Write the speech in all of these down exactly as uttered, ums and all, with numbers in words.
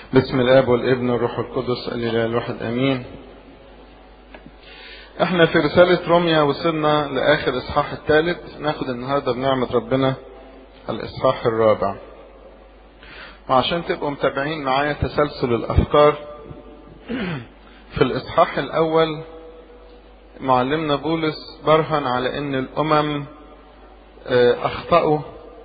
بسم الاب والابن والروح القدس الاله الواحد امين. احنا في رسالة روميا وصلنا لاخر اصحاح الثالث، ناخد النهاردة بنعمة ربنا الاصحاح الرابع. وعشان تبقوا متابعين معايا تسلسل الافكار، في الاصحاح الاول معلمنا بولس برهن على ان الامم اخطأوا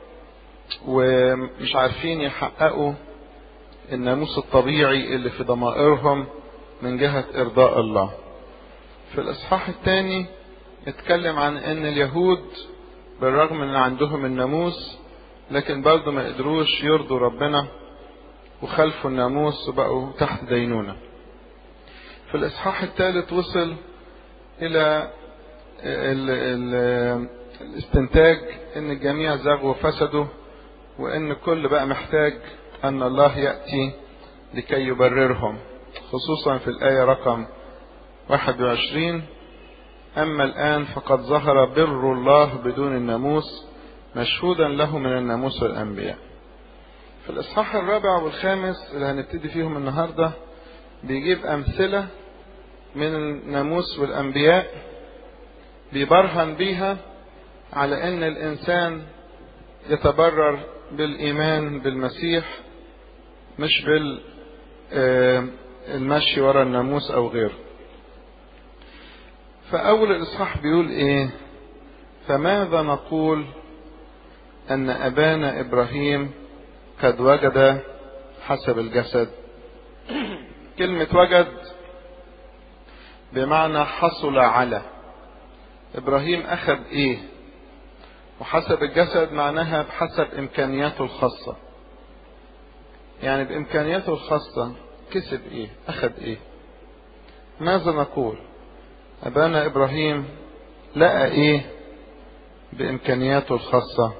ومش عارفين يحققوا الناموس الطبيعي اللي في ضمائرهم من جهة ارضاء الله. في الاصحاح الثاني اتكلم عن ان اليهود بالرغم ان عندهم الناموس لكن برضه ما قدروش يرضوا ربنا وخلفوا الناموس وبقوا تحت دينونة. في الاصحاح الثالث وصل الى ال ال الاستنتاج ان الجميع زاغوا وفسدوا، وان كل بقى محتاج ان الله يأتي لكي يبررهم، خصوصا في الآية رقم واحد وعشرين: اما الآن فقد ظهر بر الله بدون الناموس مشهودا له من الناموس والأنبياء. في الإصحاح الرابع والخامس اللي هنبتدي فيهم النهاردة بيجيب أمثلة من الناموس والأنبياء بيبرهن بيها على ان الانسان يتبرر بالايمان بالمسيح مش بالمشي ورا الناموس او غيره. فاول الاصحاح بيقول ايه؟ فماذا نقول ان ابانا ابراهيم قد وجد حسب الجسد. كلمة وجد بمعنى حصل على. ابراهيم اخذ ايه؟ وحسب الجسد معناها بحسب امكانياته الخاصة، يعني بامكانياته الخاصة كسب ايه؟ اخذ ايه؟ ماذا نقول؟ ابانا ابراهيم لقى ايه بامكانياته الخاصة؟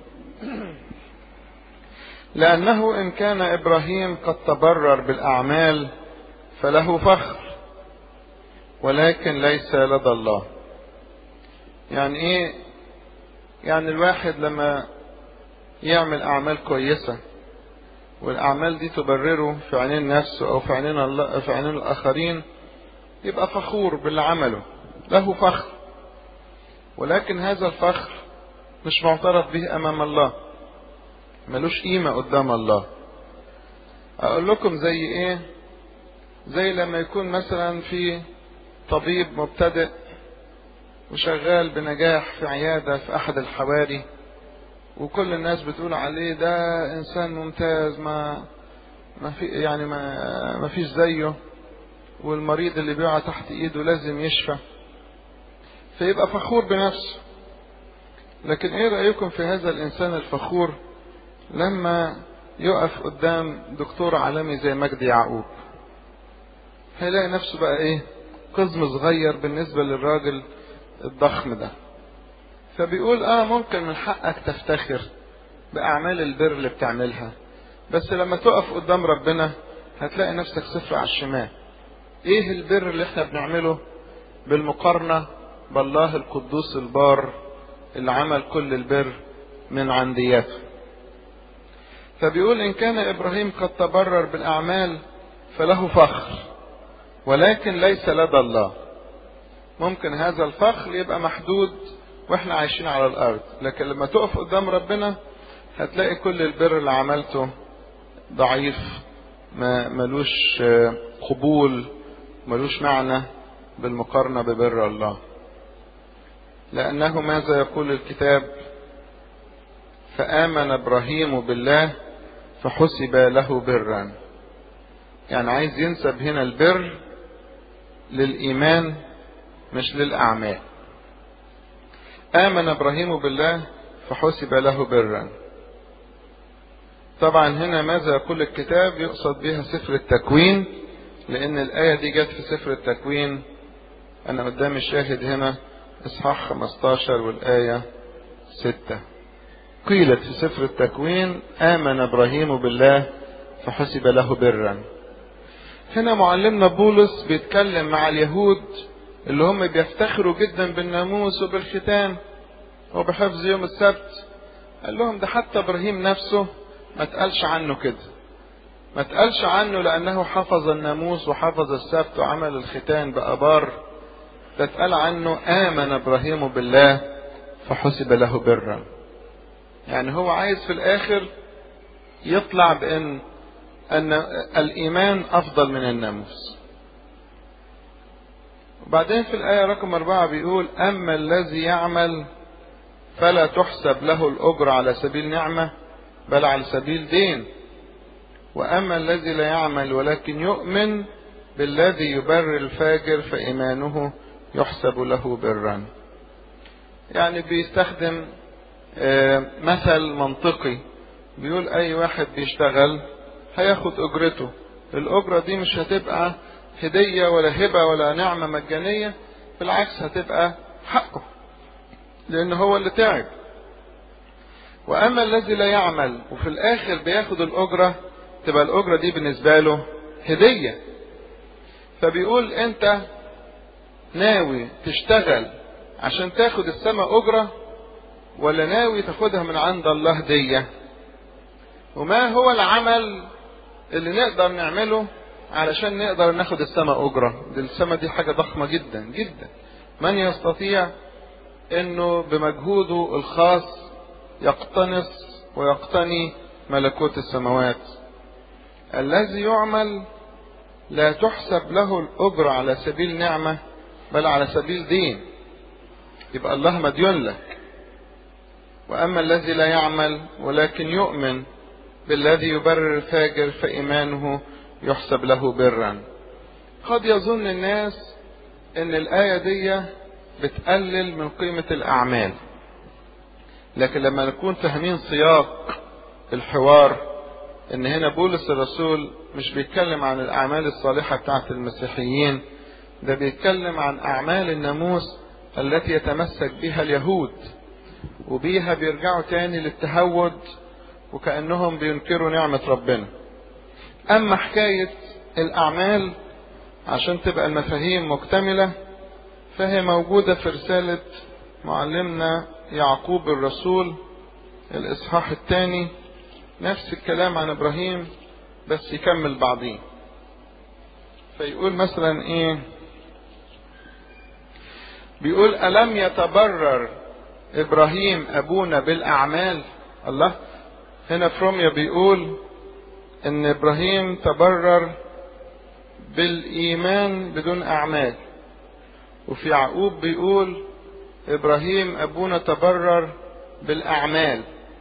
لانه ان كان ابراهيم قد تبرر بالاعمال فله فخر، ولكن ليس لدى الله. يعني ايه؟ يعني الواحد لما يعمل اعمال كويسة والاعمال دي تبرره في عينين نفسه او في عينين الله في عينين الاخرين يبقى فخور باللي عمله، له فخر، ولكن هذا الفخر مش معترف به امام الله، ملوش قيمة قدام الله. اقول لكم زي ايه؟ زي لما يكون مثلا في طبيب مبتدئ وشغال بنجاح في عيادة في احد الحواري، وكل الناس بتقول عليه ده انسان ممتاز، ما ما في يعني ما ما فيش زيه، والمريض اللي بيقع تحت ايده لازم يشفى، فيبقى فخور بنفسه. لكن ايه رأيكم في هذا الانسان الفخور لما يقف قدام دكتور عالمي زي مجدي يعقوب؟ هيلاقي نفسه بقى ايه؟ قزم صغير بالنسبة للراجل الضخم ده. فبيقول اه ممكن من حقك تفتخر باعمال البر اللي بتعملها، بس لما تقف قدام ربنا هتلاقي نفسك صفر على الشمال. ايه البر اللي احنا بنعمله بالمقارنة بالله القدوس البار اللي عمل كل البر من عندياته؟ فبيقول ان كان ابراهيم قد تبرر بالاعمال فله فخر، ولكن ليس لدى الله. ممكن هذا الفخر يبقى محدود واحنا عايشين على الارض، لكن لما تقف قدام ربنا هتلاقي كل البر اللي عملته ضعيف، ما ملوش قبول، ملوش معنى بالمقارنة ببر الله. لأنه ماذا يقول الكتاب؟ فآمن إبراهيم بالله فحسب له برا. يعني عايز ينسب هنا البر للإيمان مش للأعمال. آمن إبراهيم بالله فحسب له برا. طبعا هنا ماذا يقول الكتاب يقصد بها سفر التكوين، لأن الآية دي جت في سفر التكوين. أنا قدامي الشاهد هنا إصحاح خمستاشر والآية ستة. قيلت في سفر التكوين آمن إبراهيم بالله فحسب له برا. هنا معلمنا بولس بيتكلم مع اليهود اللي هم بيفتخروا جدا بالناموس وبالختان وبحفظ يوم السبت. قال لهم ده حتى إبراهيم نفسه ما تقالش عنه كده. ما تقالش عنه لأنه حفظ الناموس وحفظ السبت وعمل الختان بأبار، ده اتقال عنه آمن إبراهيم بالله فحسب له برا. يعني هو عايز في الآخر يطلع بأن أن الإيمان أفضل من الناموس. وبعدين في الآية رقم أربعة بيقول أما الذي يعمل فلا تحسب له الأجر على سبيل نعمة بل على سبيل دين، وأما الذي لا يعمل ولكن يؤمن بالذي يبرر الفاجر فإيمانه يحسب له برا. يعني بيستخدم مثل منطقي، بيقول أي واحد بيشتغل هياخد أجرته، الأجرة دي مش هتبقى هدية ولا هبة ولا نعمة مجانية، بالعكس هتبقى حقه لأنه هو اللي تعب. وأما الذي لا يعمل وفي الآخر بياخد الأجرة، تبقى الأجرة دي بالنسبة له هدية. فبيقول أنت ناوي تشتغل عشان تاخد السماء أجرة ولا ناوي تاخدها من عند الله هدية؟ وما هو العمل اللي نقدر نعمله علشان نقدر ناخد السماء أجرة؟ دي السماء دي حاجة ضخمة جدا جدا، من يستطيع انه بمجهوده الخاص يقتنص ويقتني ملكوت السماوات؟ الذي يعمل لا تحسب له الأجر على سبيل نعمة بل على سبيل دين، يبقى الله مديون لك. وأما الذي لا يعمل ولكن يؤمن بالذي يبرر الفاجر فإيمانه يحسب له برا. قد يظن الناس ان الآية دي بتقلل من قيمة الأعمال، لكن لما نكون فاهمين سياق الحوار ان هنا بولس الرسول مش بيتكلم عن الأعمال الصالحة بتاعت المسيحيين، ده بيتكلم عن أعمال الناموس التي يتمسك بها اليهود، وبيها بيرجعوا تاني للتهود وكأنهم بينكروا نعمة ربنا. أما حكاية الأعمال عشان تبقى المفاهيم مكتملة فهي موجودة في رسالة معلمنا يعقوب الرسول الإصحاح الثاني، نفس الكلام عن إبراهيم بس يكمل بعضين. فيقول مثلا إيه؟ بيقول ألم يتبرر إبراهيم أبونا بالأعمال؟ الله، هنا في روميا بيقول إن إبراهيم تبرر بالإيمان بدون أعمال، وفي يعقوب بيقول إبراهيم أبونا تبرر بالأعمال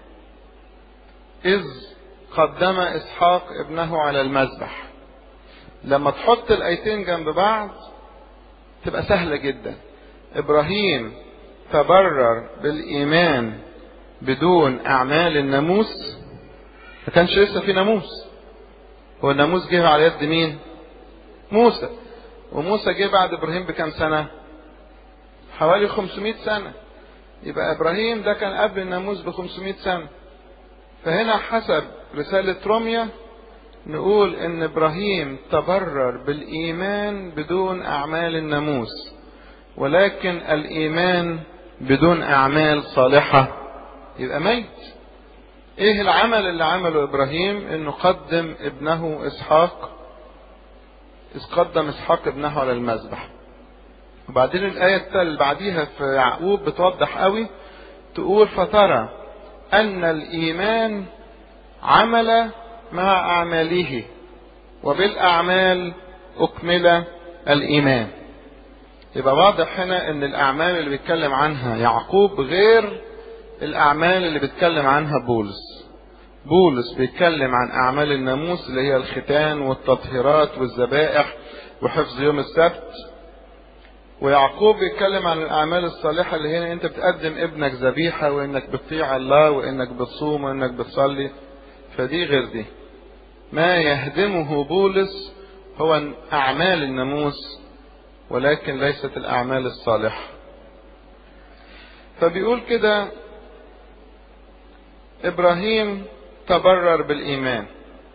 إذ قدم إسحاق ابنه على المذبح. لما تحط الآيتين جنب بعض تبقى سهلة جدا. إبراهيم تبرر بالإيمان بدون أعمال الناموس، ما كانش لسه في ناموس، هو الناموس جه على يد مين؟ موسى. وموسى جه بعد إبراهيم بكام سنة؟ حوالي خمسمائة سنة. يبقى إبراهيم ده كان قبل الناموس بخمسمائة سنة. فهنا حسب رسالة روميا نقول إن إبراهيم تبرر بالإيمان بدون أعمال الناموس، ولكن الإيمان بدون أعمال صالحة يبقى ميت. إيه العمل اللي عمله إبراهيم؟ إنه قدم ابنه إسحاق، إذ قدم إسحاق ابنه على المذبح. وبعدين الآية اللي بعديها في يعقوب بتوضح قوي، تقول فترى أن الإيمان عمل مع أعماله وبالأعمال أكمل الإيمان. يبقى واضح هنا أن الأعمال اللي بيتكلم عنها يعقوب غير الأعمال اللي بيتكلم عنها بولس. بولس بيتكلم عن أعمال الناموس اللي هي الختان والتطهيرات والذبائح وحفظ يوم السبت، ويعقوب بيتكلم عن الأعمال الصالحة اللي هنا أنت بتقدم ابنك ذبيحة وإنك بتطيع الله وإنك بتصوم وإنك بتصلي، فدي غير دي. ما يهدمه بولس هو أعمال الناموس ولكن ليست الأعمال الصالحة. فبيقول كده إبراهيم تبرر بالإيمان،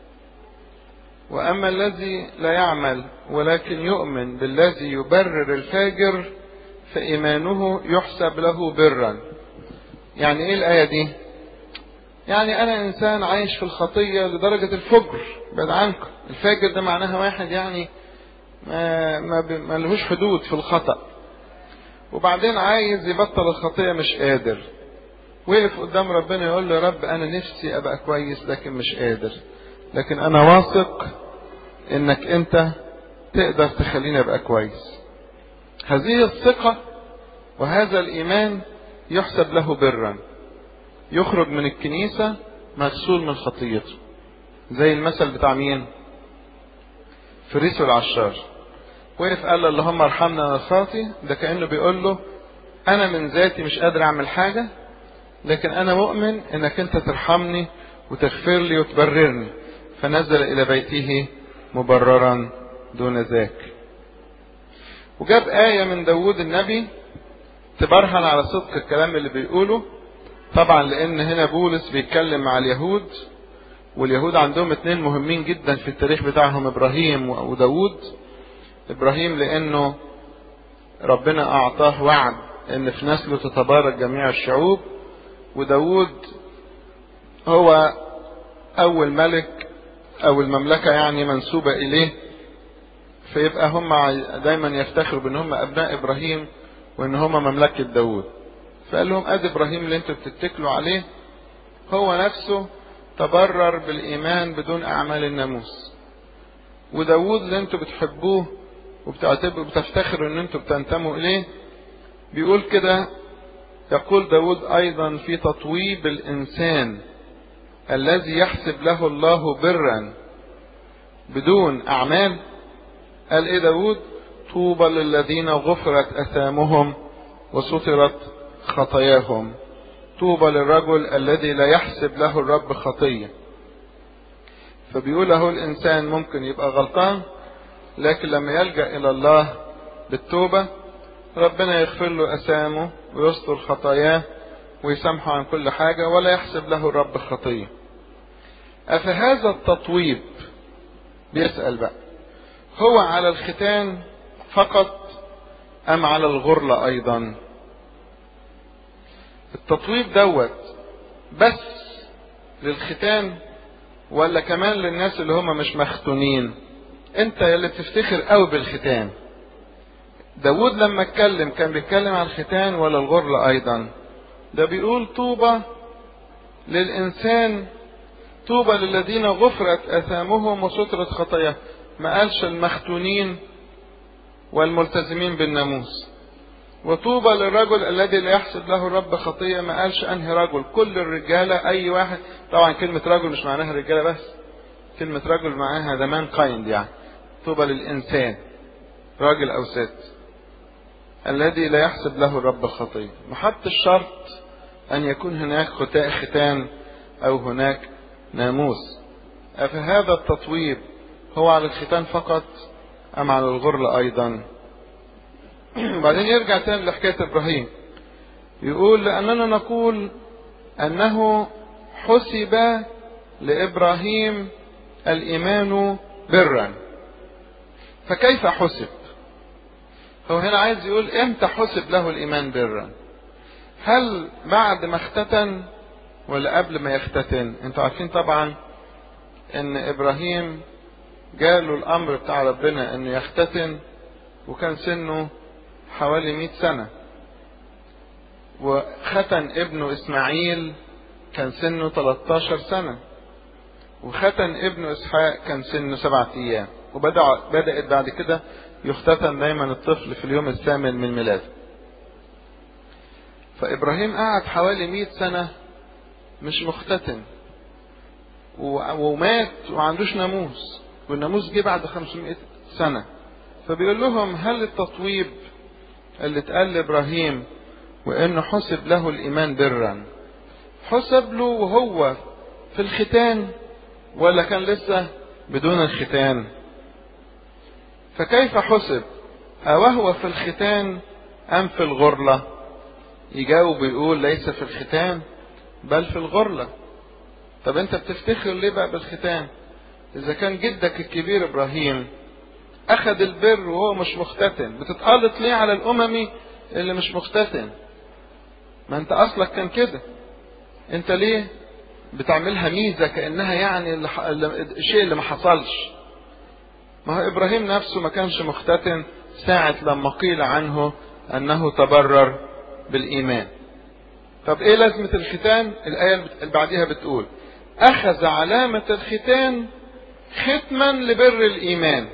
وأما الذي لا يعمل ولكن يؤمن بالذي يبرر الفاجر فإيمانه يحسب له برا. يعني إيه الآية دي؟ يعني انا انسان عايش في الخطية لدرجة الفجر، بعد عنكم. الفاجر ده معناها واحد يعني ما, ما, ما لهوش حدود في الخطأ، وبعدين عايز يبطل الخطية مش قادر. وقف قدام ربنا يقول له يا رب انا نفسي ابقى كويس لكن مش قادر، لكن انا واثق انك انت تقدر تخليني ابقى كويس. هذه الثقة وهذا الايمان يحسب له برا، يخرج من الكنيسة مغسول من خطيته. زي المثل بتاع مين؟ فريسو العشار، وقف قال له اللهم ارحمنا انا الخاطي. ده كأنه بيقول له انا من ذاتي مش قادر اعمل حاجة، لكن انا مؤمن انك انت ترحمني وتغفر لي وتبررني. فنزل الى بيته مبررا دون ذاك. وجاب آية من داود النبي تبرهن على صدق الكلام اللي بيقوله. طبعا لان هنا بولس بيتكلم مع اليهود، واليهود عندهم اتنين مهمين جدا في التاريخ بتاعهم، ابراهيم وداود. ابراهيم لانه ربنا اعطاه وعد ان في نسله تتبارك جميع الشعوب، وداود هو اول ملك او المملكة يعني منسوبة اليه، فيبقى هم دايما يفتخروا بان هم ابناء ابراهيم وان هم مملكة داود. فقال لهم ادي ابراهيم اللي انتوا بتتكلوا عليه هو نفسه تبرر بالايمان بدون اعمال الناموس، وداود اللي انتوا بتحبوه وبتعتبروا بتفتخروا ان انتوا بتنتموا اليه بيقول كده. يقول داود ايضا في تطويب الانسان الذي يحسب له الله برا بدون اعمال، قال ايه داود؟ طوبى للذين غفرت اثامهم وسترت خطاياهم. طوبى للرجل الذي لا يحسب له الرب خطية. فبيقول له الانسان ممكن يبقى غلطان، لكن لما يلجأ الى الله بالتوبة ربنا يغفر له اثامه ويستر خطاياه ويسامحه عن كل حاجة ولا يحسب له الرب خطية. افهذا التطويب، بيسأل بقى، هو على الختان فقط ام على الغرلة ايضا؟ التطويب دوت بس للختان ولا كمان للناس اللي هم مش مختونين؟ انت اللي بتفتخر قوي بالختان. داود لما اتكلم كان بيتكلم عن الختان ولا الغرلة ايضا؟ ده بيقول طوبى للانسان، طوبى للذين غفرت اثامهم وسترت خطاياهم. ما قالش المختونين والملتزمين بالناموس. وطوبى للرجل الذي لا يحسب له الرب خطية، ما قالش انهي رجل، كل الرجالة اي واحد. طبعا كلمة رجل مش معناها رجالة بس، كلمة رجل معناها ذا مان كايند، يعني طوبى للانسان راجل او ست الذي لا يحسب له الرب خطية. ما حطش الشرط ان يكون هناك ختان او هناك ناموس. افهذا التطويب هو على الختان فقط ام على الغرلة ايضا؟ بعدين يرجع تاني لحكاية ابراهيم، يقول لاننا نقول انه حسب لابراهيم الايمان برا. فكيف حسب؟ هو هنا عايز يقول امتى حسب له الايمان برا؟ هل بعد ما اختتن ولا قبل ما يختتن؟ انتوا عارفين طبعا ان ابراهيم جاله الامر بتاع ربنا انه يختتن وكان سنه حوالي مئة سنة، وختن ابنه اسماعيل كان سنه ثلاثة عشر سنة، وختن ابنه اسحاق كان سنه سبعة ايام. وبدأ بدأت بعد كده يختتن دايما الطفل في اليوم الثامن من ميلاده. فابراهيم قعد حوالي مئة سنة مش مختتن، ومات ومعندوش ناموس، والناموس جه بعد خمسمائة سنة. فبيقول لهم هل التطويب اللي اتقال لابراهيم وانه حسب له الايمان برا حسب له وهو في الختان ولا كان لسه بدون الختان؟ فكيف حسب؟ اوهو في الختان ام في الغرلة؟ يجاوب يقول ليس في الختان بل في الغرلة. طب انت بتفتخر ليه بقى بالختان اذا كان جدك الكبير ابراهيم اخذ البر وهو مش مختتن؟ بتتقلط ليه على الاممي اللي مش مختتن؟ ما انت اصلك كان كده. انت ليه بتعملها ميزة كأنها يعني الشيء اللي ما حصلش. ما هو إبراهيم نفسه ما كانش مختتن ساعة لما قيل عنه أنه تبرر بالإيمان. طب إيه لازمة الختان؟ الآية اللي بعديها بتقول أخذ علامة الختان ختما لبر الإيمان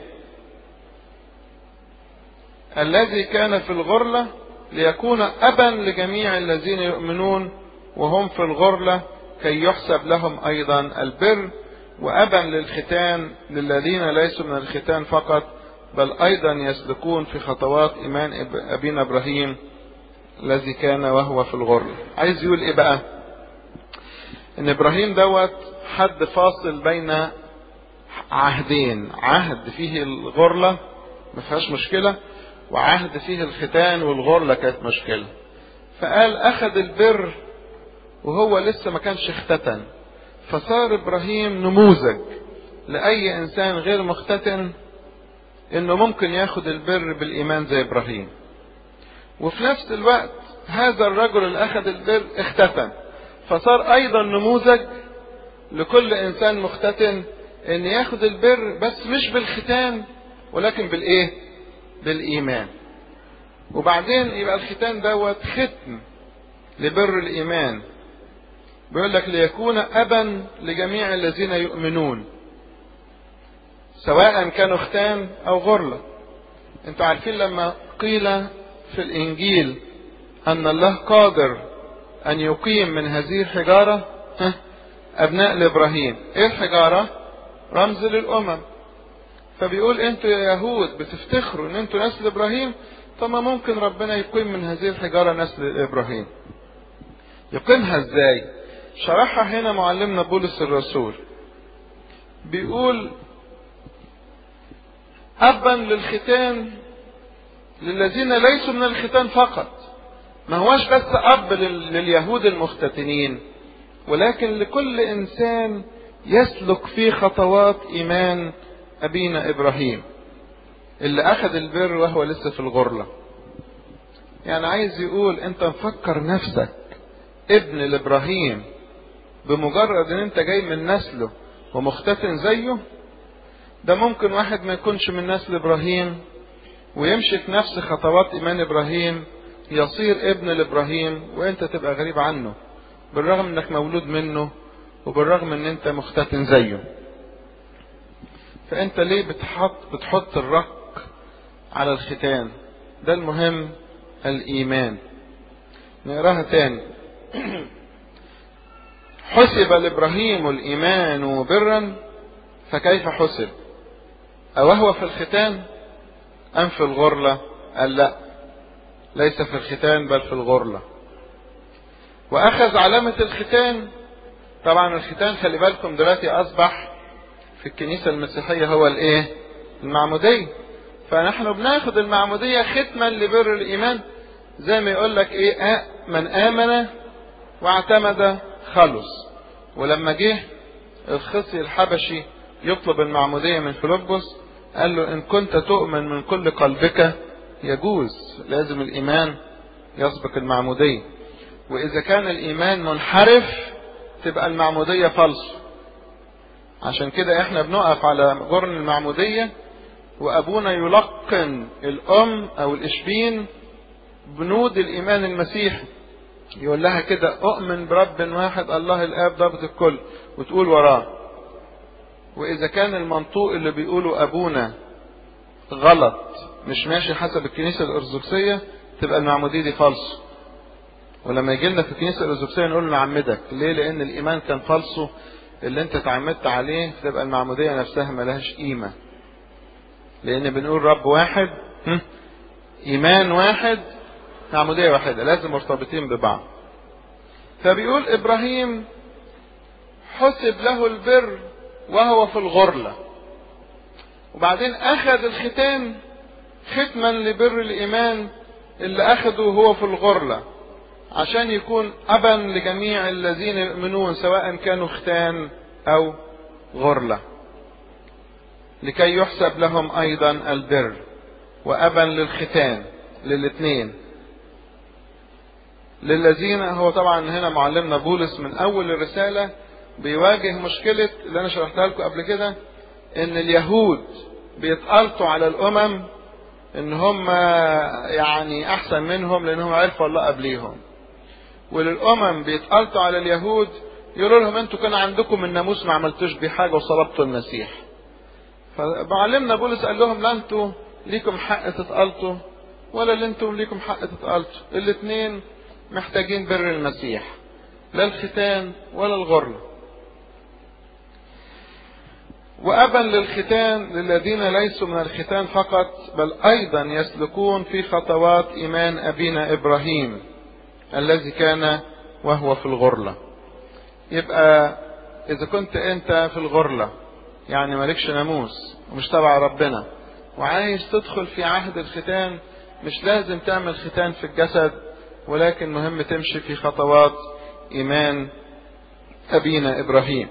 الذي كان في الغرلة ليكون أبا لجميع الذين يؤمنون وهم في الغرلة كي يحسب لهم أيضا البر، وأبا للختان للذين ليسوا من الختان فقط بل أيضا يسلكون في خطوات إيمان أبينا إبراهيم الذي كان وهو في الغرلة. عايز يقول إيه بقى؟ إن إبراهيم دوت حد فاصل بين عهدين، عهد فيه الغرلة ما فيهاش مشكلة، وعهد فيه الختان والغرلة كانت مشكلة. فقال أخذ البر وهو لسه ما كانش اختتن، فصار إبراهيم نموذج لأي إنسان غير مختتن إنه ممكن ياخد البر بالإيمان زي إبراهيم. وفي نفس الوقت هذا الرجل اللي أخذ البر اختتن، فصار أيضا نموذج لكل إنسان مختتن إن ياخد البر بس مش بالختان ولكن بالإيه؟ بالإيمان. وبعدين يبقى الختان دوت ختم لبر الإيمان. بيقول لك ليكون أبا لجميع الذين يؤمنون سواء كانوا ختان أو غرلة. انتوا عارفين لما قيل في الإنجيل أن الله قادر أن يقيم من هذه الحجارة أبناء لإبراهيم. إيه الحجارة؟ رمز للأمم. فبيقول انتوا يا يهود بتفتخروا ان انتوا نسل إبراهيم، طب ما ممكن ربنا يقيم من هذه الحجارة نسل إبراهيم. يقيمها ازاي؟ شرحها هنا معلمنا بولس الرسول، بيقول أبا للختان للذين ليسوا من الختان فقط. ما هواش بس أب لليهود المختتنين، ولكن لكل إنسان يسلك في خطوات إيمان أبينا إبراهيم اللي أخذ البر وهو لسه في الغرلة. يعني عايز يقول أنت مفكر نفسك ابن لإبراهيم بمجرد أن أنت جاي من نسله ومختتن زيه؟ ده ممكن واحد ما يكونش من نسل إبراهيم ويمشي في نفس خطوات إيمان إبراهيم يصير ابن لإبراهيم وأنت تبقى غريب عنه، بالرغم أنك مولود منه وبالرغم أن أنت مختتن زيه. فأنت ليه بتحط, بتحط الرق على الختان؟ ده المهم الإيمان. نقراها تاني. حسب لإبراهيم الإيمان برا، فكيف حسب؟ أوهو في الختان أم في الغرلة؟ قال لا، ليس في الختان بل في الغرلة. وأخذ علامة الختان. طبعا الختان خلي بالكم دلوقتي أصبح في الكنيسة المسيحية هو الإيه؟ المعمودية. فنحن بناخد المعمودية ختما لبر الإيمان، زي ما يقول لك إيه؟ من آمن واعتمد خلص. ولما جه الخصي الحبشي يطلب المعمودية من فيلبس قال له إن كنت تؤمن من كل قلبك يجوز، لازم الإيمان يسبق المعمودية. وإذا كان الإيمان منحرف تبقى المعمودية فالص. عشان كده احنا بنقف على جرن المعمودية وأبونا يلقن الأم أو الإشبين بنود الإيمان المسيحي، يقول لها كده أؤمن برب واحد الله الآب ضابط الكل، وتقول وراه. وإذا كان المنطوق اللي بيقوله أبونا غلط مش ماشي حسب الكنيسة الأرثوذكسية تبقى المعمودية دي فالص. ولما يجي لنا في الكنيسة الأرثوذكسية نقول نعمدك ليه؟ لأن الإيمان كان فالصو اللي أنت تعمدت عليه، تبقى المعمودية نفسها ملهاش قيمة. لأن بنقول رب واحد، إيمان واحد، معمودية واحدة، لازم مرتبطين ببعض. فبيقول إبراهيم حسب له البر وهو في الغرلة، وبعدين أخذ الختان ختما لبر الإيمان اللي أخذه هو في الغرلة عشان يكون أبا لجميع الذين يؤمنون سواء كانوا ختان أو غرلة، لكي يحسب لهم أيضا البر. وأبا للختان للاثنين للذين، هو طبعا هنا معلمنا بولس من أول الرسالة بيواجه مشكلة اللي انا شرحتها لكم قبل كده، ان اليهود بيتقلطوا على الامم ان هم يعني احسن منهم لانهم عرفوا الله قبليهم، وللامم بيتقلطوا على اليهود يقولوا لهم انتوا كان عندكم الناموس ما عملتوش بيه حاجه وصلبتوا المسيح. فمعلمنا بولس قال لهم لا انتوا ليكم حق تتقلطوا ولا اللي انتم ليكم حق تتقلطوا، الاثنين محتاجين بر المسيح، لا الختان ولا الغرله. وأبا للختان للذين ليسوا من الختان فقط، بل أيضا يسلكون في خطوات إيمان أبينا إبراهيم الذي كان وهو في الغرلة. يبقى إذا كنت أنت في الغرلة يعني مالكش ناموس ومش تبع ربنا وعايز تدخل في عهد الختان، مش لازم تعمل ختان في الجسد، ولكن مهم تمشي في خطوات إيمان أبينا إبراهيم.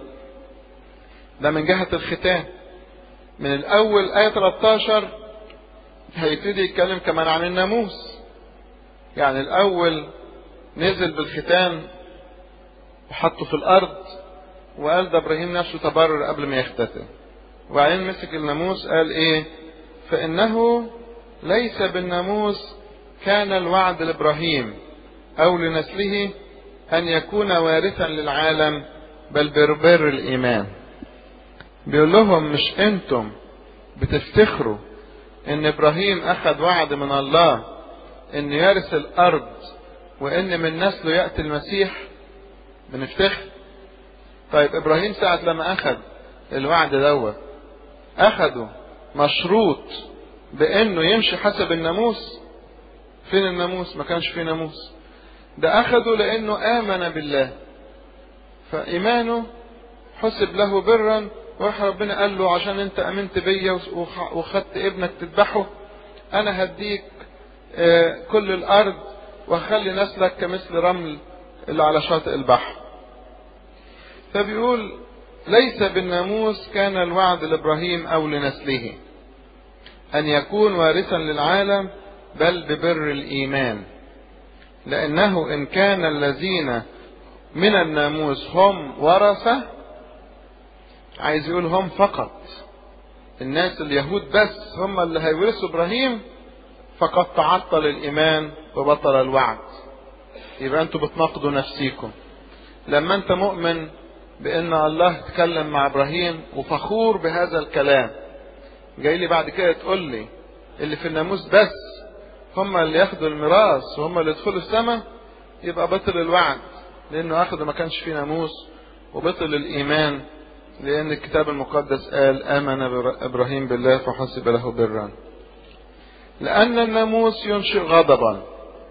ده من جهة الختان. من الأول آية ثلاثة عشر هيبتدي يتكلم كمان عن الناموس. يعني الأول نزل بالختان وحطه في الأرض وقال ده إبراهيم نفسه تبرر قبل ما يختتن، وبعدين مسك الناموس قال إيه؟ فإنه ليس بالناموس كان الوعد لإبراهيم أو لنسله أن يكون وارثا للعالم، بل ببر الإيمان. بيقول لهم مش انتم بتفتخروا ان ابراهيم اخذ وعد من الله ان يرث الارض وان من نسله يأتي المسيح؟ بنفتخر. طيب ابراهيم ساعة لما اخذ الوعد دوت اخده مشروط بانه يمشي حسب الناموس؟ فين الناموس؟ ما كانش فيه ناموس. ده اخده لانه امن بالله، فايمانه حسب له برا، وراح ربنا قال له عشان انت امنت بيا وخدت ابنك تذبحه انا هديك كل الارض وهخلي نسلك كمثل رمل اللي على شاطئ البحر. فبيقول ليس بالناموس كان الوعد لابراهيم او لنسله ان يكون وارثا للعالم، بل ببر الايمان، لانه ان كان الذين من الناموس هم ورثة، عايز يقول هم فقط، الناس اليهود بس هم اللي هيورثوا ابراهيم، فقد تعطل الايمان وبطل الوعد. يبقى انتوا بتناقضوا نفسيكم. لما انت مؤمن بان الله تكلم مع ابراهيم وفخور بهذا الكلام، جاي لي بعد كده تقول لي اللي في الناموس بس هم اللي ياخدوا الميراث وهم اللي يدخلوا السماء، يبقى بطل الوعد لانه اخده ما كانش فيه ناموس، وبطل الايمان لأن الكتاب المقدس قال آمن إبراهيم بالله فحسب له برا. لأن الناموس ينشئ غضبا،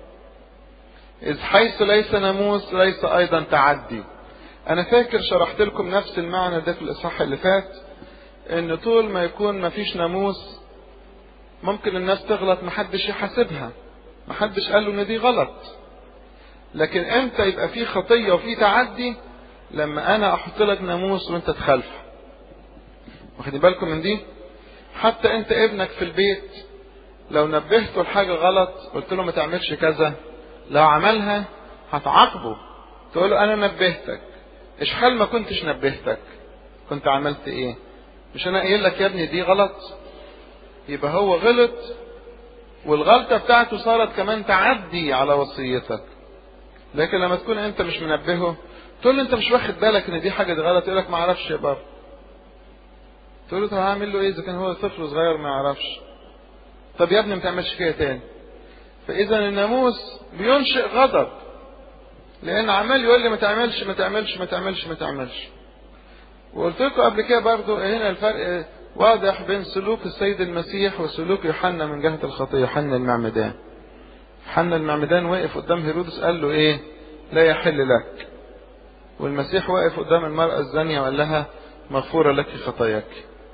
إذ حيث ليس ناموس ليس أيضا تعدي. أنا فاكر شرحت لكم نفس المعنى ده في الإصحاح اللي فات، إن طول ما يكون ما فيش ناموس ممكن الناس تغلط محدش يحاسبها، محدش قال له إن دي غلط. لكن إمتى يبقى في خطية وفي تعدي؟ لما انا احط لك ناموس وانت تخالفه. واخدين بالكم من دي؟ حتى انت ابنك في البيت لو نبهته لحاجه غلط قلت له ما تعملش كذا، لو عملها هتعاقبه، تقول له انا نبهتك، ايش حال ما كنتش نبهتك كنت عملت ايه؟ مش انا قايل لك يا ابني دي غلط؟ يبقى هو غلط، والغلطه بتاعته صارت كمان تعدي على وصيتك. لكن لما تكون انت مش منبهه تقول له انت مش واخد بالك ان دي حاجه دي غلط، يقول لك ما اعرفش يا بابا. تقول له طب هعمل له ايه اذا كان هو طفل صغير ما يعرفش؟ طب يا ابني ما تعملش كده تاني. فاذا الناموس بينشئ غضب، لان عمال يقول لي ما تعملش ما تعملش ما تعملش ما تعملش. وقلت لكم قبل كده برضو هنا الفرق واضح بين سلوك السيد المسيح وسلوك يوحنا من جهه الخطيه. يوحنا المعمدان يوحنا المعمدان واقف قدام هيرودس قال له ايه؟ لا يحل لك. والمسيح واقف قدام المرأة الزانية وقال لها مغفورة لك خطاياك.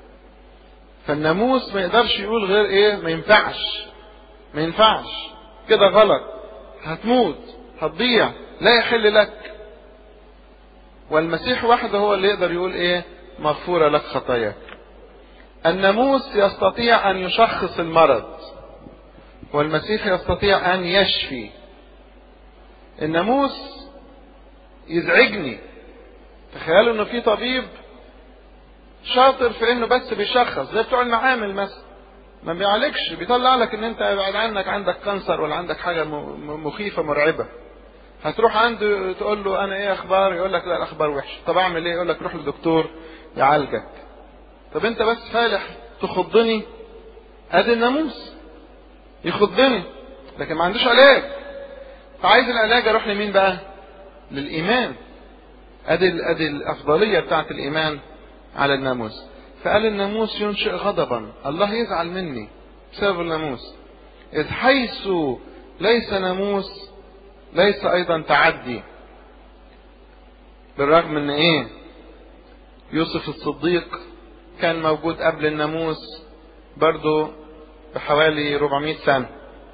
فالناموس ما يقدرش يقول غير ايه؟ ما ينفعش ما ينفعش كده غلط، هتموت هتضيع، لا يحل لك. والمسيح وحده هو اللي يقدر يقول ايه؟ مغفورة لك خطاياك. الناموس يستطيع ان يشخص المرض، والمسيح يستطيع ان يشفي. الناموس يزعجني تخيلوا انه في طبيب شاطر في انه بس بيشخص زي بتوع المعامل مثلا، ما بيعالجش، بيطلع لك ان انت بعد عنك عندك كانسر ولا عندك حاجه مخيفه مرعبه. هتروح عنده تقول له انا ايه اخبار، يقول لك لا الاخبار وحشه. طب اعمل ايه؟ يقول لك روح للدكتور يعالجك. طب انت بس فالح تخضني، ادي الناموس يخضني لكن ما عندوش علاج. فعايز العلاج اروح لمين بقى؟ للايمان. ادي ادي الافضليه بتاعت الايمان على الناموس. فقال الناموس ينشئ غضبا، الله يزعل مني بسبب الناموس. اذ حيث ليس ناموس ليس ايضا تعدي. بالرغم ان ايه، يوسف الصديق كان موجود قبل الناموس برضو بحوالي أربعمائة سنة،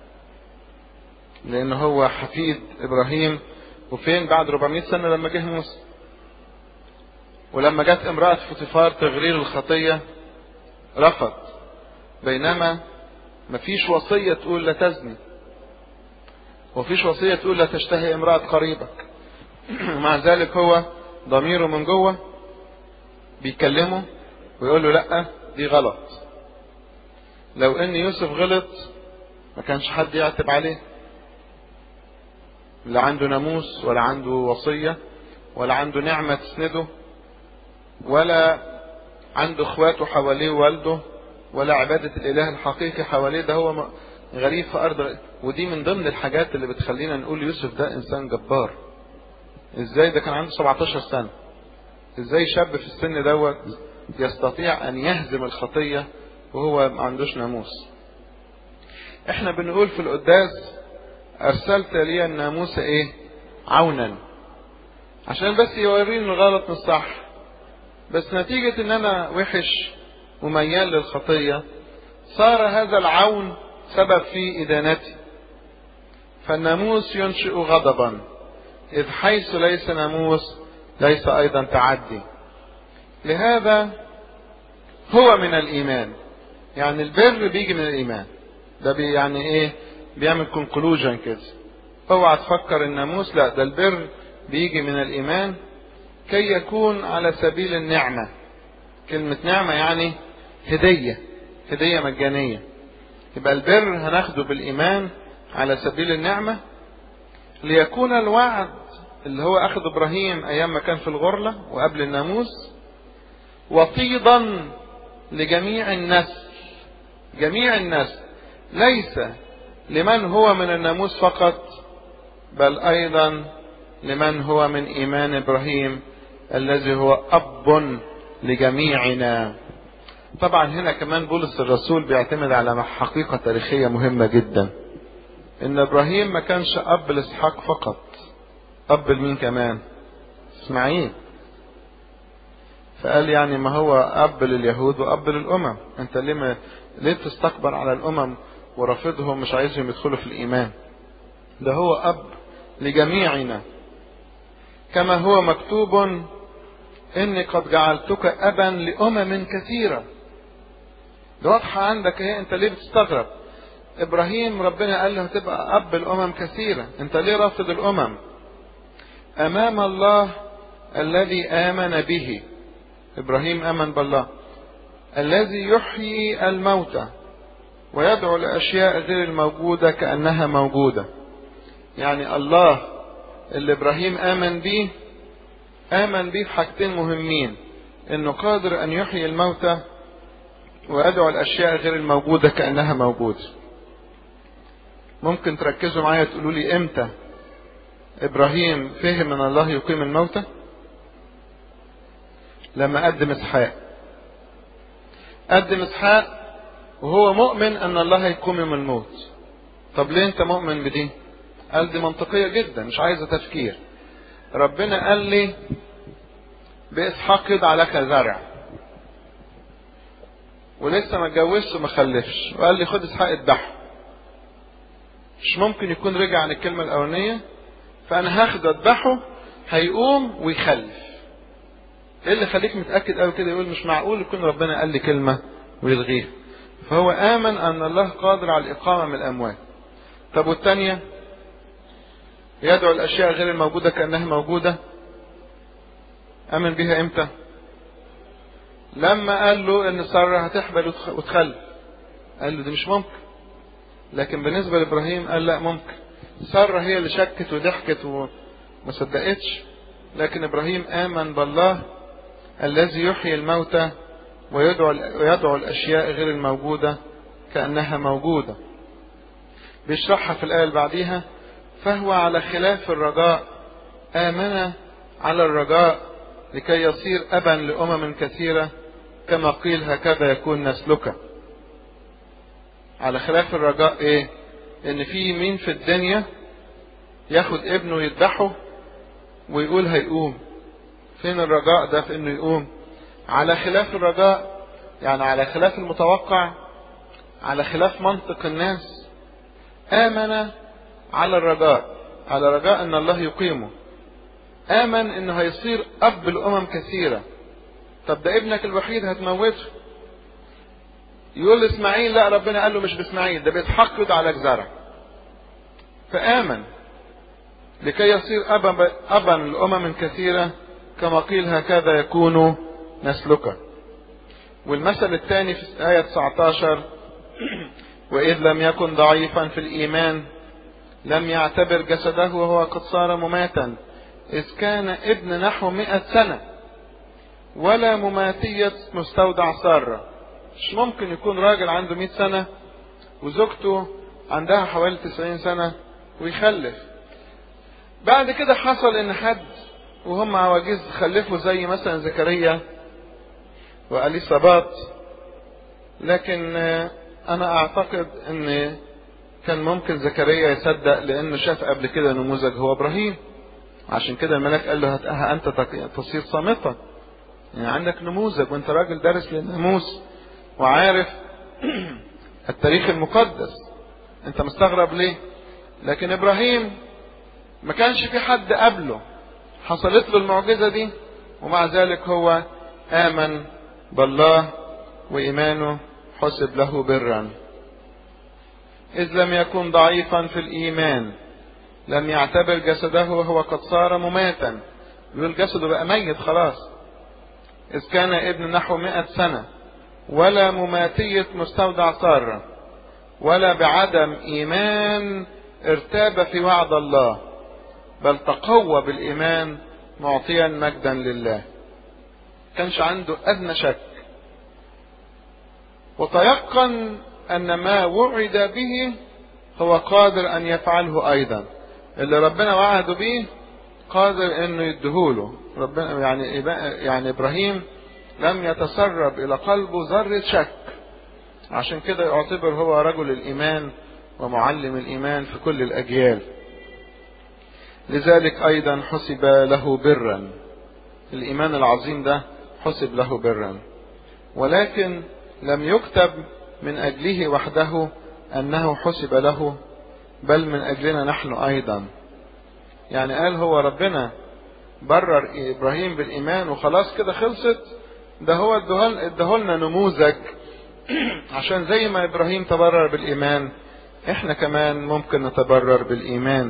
لان هو حفيد ابراهيم. وفين بعد أربعمائة سنة لما جه موسى؟ ولما جت امرأة فوتيفار تغرير الخطية رفض، بينما مفيش وصية تقول لا تزني، ومفيش وصية تقول لا تشتهي امرأة قريبك. مع ذلك هو ضميره من جوه بيكلمه ويقول له لا دي غلط. لو ان يوسف غلط ما كانش حد يعتب عليه، لا عنده ناموس ولا عنده وصية ولا عنده نعمة تسنده ولا عنده اخواته حواليه والده ولا عبادة الاله الحقيقي حواليه. ده هو غريب في ارض. ودي من ضمن الحاجات اللي بتخلينا نقول يوسف ده انسان جبار. ازاي ده كان عنده سبعتاشر سنة؟ ازاي شاب في السن دوت يستطيع ان يهزم الخطية وهو ما عندوش ناموس؟ احنا بنقول في القداس ارسلت لي الناموس ايه؟ عونا، عشان بس يوريني الغلط من الصح. بس نتيجة ان انا وحش وميال للخطية صار هذا العون سبب في ادانتي. فالناموس ينشئ غضبا، اذ حيث ليس ناموس ليس ايضا تعدي. لهذا هو من الايمان. يعني البر بيجي من الايمان. ده بي يعني ايه؟ بيعمل كونكلوجن كده. اوعى تفكر الناموس، لا، ده البر بيجي من الايمان كي يكون على سبيل النعمة. كلمة نعمة يعني هدية، هدية مجانية. يبقى البر هناخده بالايمان على سبيل النعمة، ليكون الوعد اللي هو اخذ ابراهيم ايام ما كان في الغرلة وقبل الناموس وطيدا لجميع النسل. جميع النسل، ليس لمن هو من الناموس فقط بل ايضا لمن هو من ايمان ابراهيم الذي هو اب لجميعنا. طبعا هنا كمان بولس الرسول بيعتمد على حقيقة تاريخية مهمة جدا، ان ابراهيم ما كانش اب لاسحاق فقط، اب لمين كمان؟ اسماعيل. فقال يعني ما هو اب لليهود واب للامم. انت ليه ما ليه تستكبر على الامم ورافضهم مش عايزهم يدخلوا في الايمان؟ ده هو اب لجميعنا، كما هو مكتوب اني قد جعلتك ابا لامم كثيرة. ده واضحة عندك ايه؟ انت ليه بتستغرب؟ ابراهيم ربنا قال له هتبقى اب الامم كثيرة، انت ليه رافض الامم؟ امام الله الذي امن به. ابراهيم امن بالله الذي يحيي الموتى ويدعو الاشياء غير الموجودة كأنها موجودة. يعني الله اللي ابراهيم امن به، امن به بحاجتين مهمين، انه قادر ان يحيي الموتى ويدعو الاشياء غير الموجودة كأنها موجودة. ممكن تركزوا معايا تقولوا لي امتى ابراهيم فهم ان الله يقيم الموتى؟ لما قدم اسحاق. قدم اسحاق وهو مؤمن ان الله هيقوم من الموت. طب ليه انت مؤمن بدي؟ قال دي منطقية جدا مش عايزة تفكير. ربنا قال لي باسحاق يدعى لك زرع، ولسه ما اتجوزش وما خلفش، وقال لي خد اسحاق اذبحه. مش ممكن يكون رجع عن الكلمة الاولانية؟ فانا هاخده اذبحه هيقوم ويخلف. ايه اللي خليك متأكد قوي كده يقول مش معقول يكون ربنا قال لي كلمة ويلغيها؟ فهو آمن أن الله قادر على الإقامة من الأموات. طب والتانية يدعو الأشياء غير الموجودة كأنها موجودة؟ امن بيها امتى؟ لما قال له ان سارة هتحبل وتخلف، قال له دي مش ممكن. لكن بالنسبة لابراهيم قال لا ممكن. سارة هي اللي شكت وضحكت وما صدقتش، لكن ابراهيم امن بالله الذي يحيي الموتى ويدعو ويدعو الاشياء غير الموجودة كأنها موجودة. بيشرحها في الآية اللي بعديها: فهو على خلاف الرجاء آمن على الرجاء لكي يصير أبا لأمم كثيرة كما قيل هكذا يكون نسلك. على خلاف الرجاء ايه؟ ان في مين في الدنيا ياخد ابنه يذبحه ويقول هيقوم؟ فين الرجاء ده في انه يقوم؟ على خلاف الرجاء يعني على خلاف المتوقع، على خلاف منطق الناس. آمن على الرجاء، على رجاء ان الله يقيمه. آمن انه هيصير اب لأمم كثيرة. طب ده ابنك الوحيد هتموته. يقول اسماعيل لا، ربنا قال له مش باسماعيل، ده بيتحقد على جزرة. فآمن لكي يصير أبا, أبا لأمم كثيرة كما قيل هكذا يكون نسلك. والمثل الثاني في آية تسعة عشر: وإذ لم يكن ضعيفا في الإيمان لم يعتبر جسده وهو قد صار مماتا إذ كان ابن نحو مئة سنة ولا مماتية مستودع سارة. مش ممكن يكون راجل عنده مئة سنة وزوجته عندها حوالي تسعين سنة ويخلف. بعد كده حصل ان حد وهم عواجيز خلفوا زي مثلا زكريا وأليصابات، لكن انا اعتقد ان كان ممكن زكريا يصدق لانه شاف قبل كده نموذج هو ابراهيم. عشان كده الملاك قال له هتأها انت تصير صامتا، يعني عندك نموذج وانت راجل دارس للناموس وعارف التاريخ المقدس، انت مستغرب ليه؟ لكن ابراهيم ما كانش في حد قبله حصلت له المعجزة دي، ومع ذلك هو آمن بالله وإيمانه حسب له برا. إذ لم يكن ضعيفا في الإيمان لم يعتبر جسده وهو قد صار مماتا. يقول جسده بقى ميت خلاص. إذ كان ابن نحو مئة سنة ولا مماتية مستودع سارة ولا بعدم إيمان ارتاب في وعد الله بل تقوى بالإيمان معطيا مجدا لله. كانش عنده أدنى شك وتيقن أن ما وعد به هو قادر أن يفعله أيضا. اللي ربنا وعده به قادر أنه يدهوله. ربنا يعني يعني إبراهيم لم يتسرب إلى قلبه ذرة شك، عشان كده يعتبر هو رجل الإيمان ومعلم الإيمان في كل الأجيال. لذلك أيضا حسب له برا. الإيمان العظيم ده حسب له برا، ولكن لم يكتب من أجله وحده أنه حسب له بل من أجلنا نحن أيضا. يعني قال هو ربنا برر إبراهيم بالإيمان وخلاص كده خلصت، ده هو ادهولنا نموذج عشان زي ما إبراهيم تبرر بالإيمان احنا كمان ممكن نتبرر بالإيمان.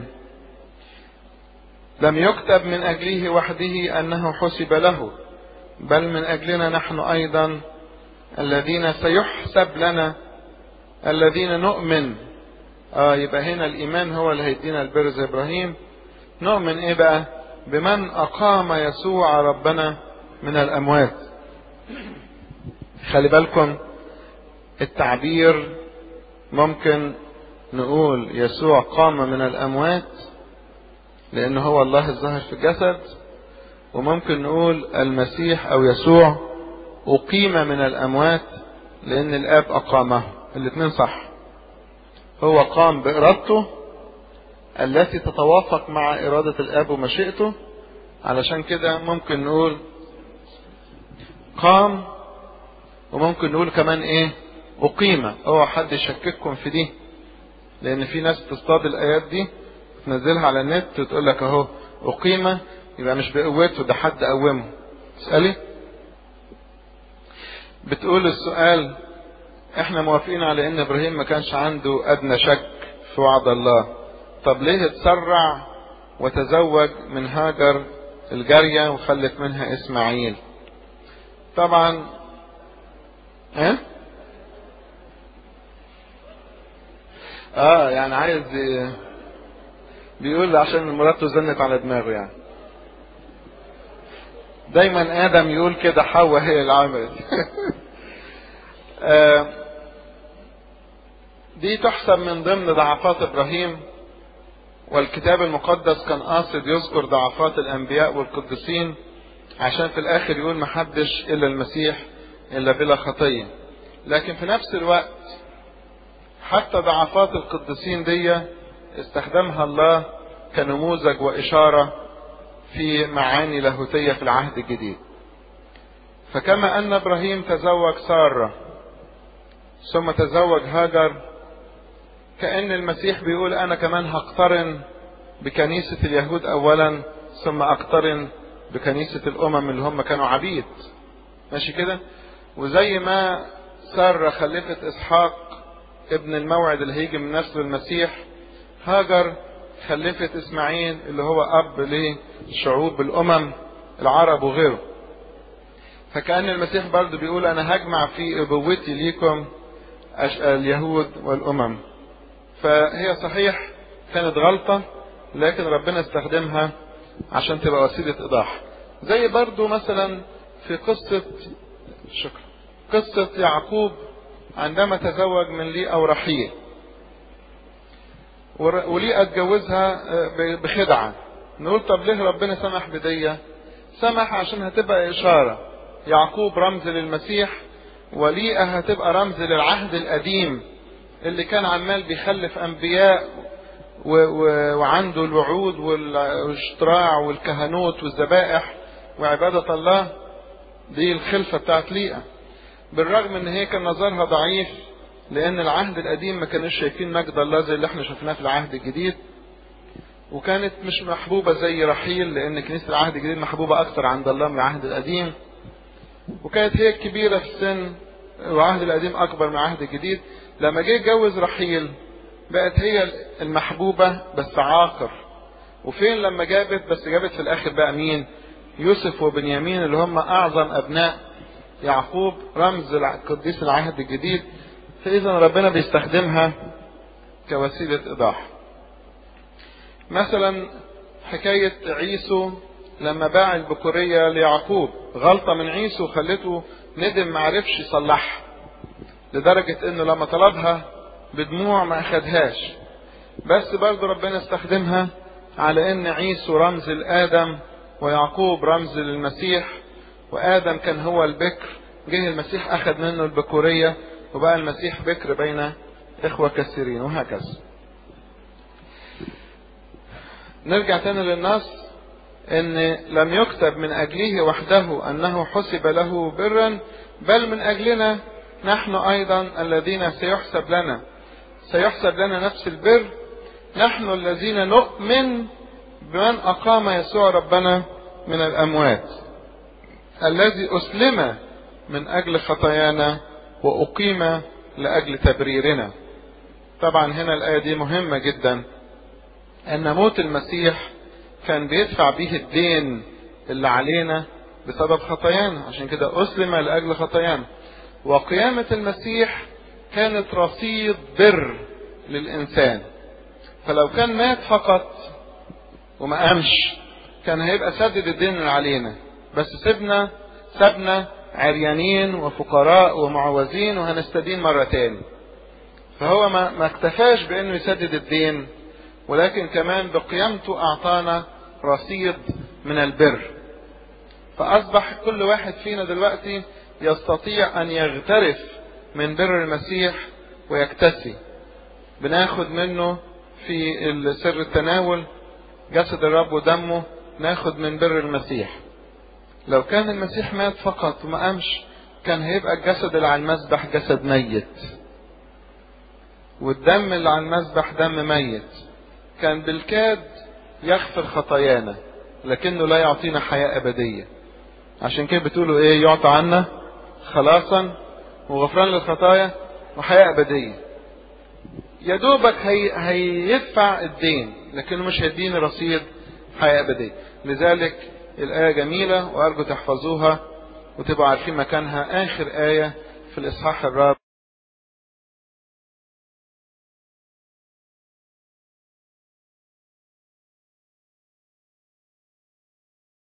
لم يكتب من أجله وحده أنه حسب له بل من أجلنا نحن أيضا الذين سيحسب لنا الذين نؤمن. آه يبقى هنا الإيمان هو اللي هيدينا البر زي إبراهيم. نؤمن إيه بقى؟ بمن أقام يسوع ربنا من الأموات. خلي بالكم التعبير ممكن نقول يسوع قام من الأموات لأنه هو الله الظاهر في الجسد، وممكن نقول المسيح أو يسوع أقيم من الأموات لأن الآب أقامه. الاثنين صح. هو قام بإرادته التي تتوافق مع إرادة الآب ومشيئته، علشان كده ممكن نقول قام، وممكن نقول كمان إيه أقيم. اوعى حد يشكككم في دي، لأن في ناس تصطاد الآيات دي تنزلها على النت وتقول لك أهو أقيم، يبقى مش بقوته، ده حد قومه. اسألي بتقول السؤال احنا موافقين على ان ابراهيم ما كانش عنده ادنى شك في وعد الله، طب ليه اتسرع وتزوج من هاجر الجارية وخلت منها اسماعيل. طبعا اه اه يعني عايز بيقول عشان مراته زنت على دماغه يعني. دايما ادم يقول كده حواء هي اللي عملت. آه دي تحسب من ضمن ضعفات ابراهيم، والكتاب المقدس كان قاصد يذكر ضعفات الانبياء والقديسين عشان في الاخر يقول محدش الا المسيح الا بلا خطية. لكن في نفس الوقت حتى ضعفات القديسين دي استخدمها الله كنموذج واشارة في معاني لاهوتية في العهد الجديد. فكما ان ابراهيم تزوج سارة ثم تزوج هاجر، كأن المسيح بيقول انا كمان هقترن بكنيسة اليهود اولا ثم اقترن بكنيسة الامم اللي هم كانوا عبيد. ماشي كده؟ وزي ما سارة خلفت اسحاق ابن الموعد اللي هيجي من نسل المسيح، هاجر خلفت اسماعيل اللي هو اب لشعوب الامم العرب وغيره. فكأن المسيح برضه بيقول انا هجمع في ابوتي ليكم اليهود والامم. فهي صحيح كانت غلطة، لكن ربنا استخدمها عشان تبقى وسيلة ايضاح. زي برضه مثلا في قصة شكرا قصة يعقوب عندما تزوج من ليئة ورحيل، وليئة اتجوزها بخدعة. نقول طب ليه ربنا سمح بدية؟ سمح عشان هتبقى اشارة. يعقوب رمز للمسيح، وليئة هتبقى رمز للعهد القديم اللي كان عمال بيخلف انبياء و... و... وعنده الوعود والاشتراع والكهنوت والذبائح وعبادة الله. دي الخلفة بتاعت ليئة، بالرغم ان هي كان نظرها ضعيف لان العهد القديم ما كانوش شايفين مجد الله زي اللي احنا شفناه في العهد الجديد، وكانت مش محبوبة زي رحيل لان كنيسة العهد الجديد محبوبة اكتر عند الله من العهد القديم، وكانت هي الكبيرة في السن والعهد القديم اكبر من العهد الجديد. لما جه يتجوز رحيل بقت هي المحبوبة بس عاقر. وفين لما جابت؟ بس جابت في الاخر بقى مين؟ يوسف وبنيامين اللي هم اعظم ابناء يعقوب، رمز قديس العهد الجديد. فاذا ربنا بيستخدمها كوسيلة ايضاح. مثلا حكاية عيسو لما باع البكورية ليعقوب، غلطة من عيسو خلته ندم معرفش يصلحها، لدرجة انه لما طلبها بدموع ما اخدهاش. بس برضو ربنا استخدمها على ان عيسو رمز لآدم ويعقوب رمز للمسيح، وآدم كان هو البكر، جه المسيح اخذ منه البكورية وبقى المسيح بكر بين اخوة كثيرين، وهكذا. نرجع تاني للنص ان لم يكتب من اجله وحده انه حسب له برا، بل من اجلنا نحن ايضا الذين سيحسب لنا سيحسب لنا نفس البر، نحن الذين نؤمن بمن اقام يسوع ربنا من الاموات، الذي اسلم من اجل خطايانا واقيم لاجل تبريرنا. طبعا هنا الايه دي مهمة جدا، ان موت المسيح كان بيدفع به الدين اللي علينا بسبب خطايانا، عشان كده اسلم لاجل خطايانا. وقيامة المسيح كانت رصيد بر للإنسان، فلو كان مات فقط وما قامش كان هيبقى سدد الدين اللي علينا، بس سبنا سبنا عريانين وفقراء ومعوزين وهنستدين مرة تاني. فهو ما, ما اكتفاش بأنه يسدد الدين، ولكن كمان بقيامته أعطانا رصيد من البر. فأصبح كل واحد فينا دلوقتي يستطيع أن يغترف من بر المسيح ويكتسي. بناخد منه في سر التناول جسد الرب ودمه، ناخد من بر المسيح. لو كان المسيح مات فقط وما قامش كان هيبقى الجسد اللي على المذبح جسد ميت، والدم اللي على المذبح دم ميت، كان بالكاد يغفر خطايانا لكنه لا يعطينا حياة أبدية. عشان كده بتقولوا ايه؟ يعطى عنا خلاصا وغفران للخطايا وحياة أبدية. يا دوبك هي هيدفع الدين لكنه مش هيديني رصيد حياة أبدية. لذلك الآية جميلة وأرجو تحفظوها وتبقوا عارفين مكانها. آخر آية في الإصحاح الرابع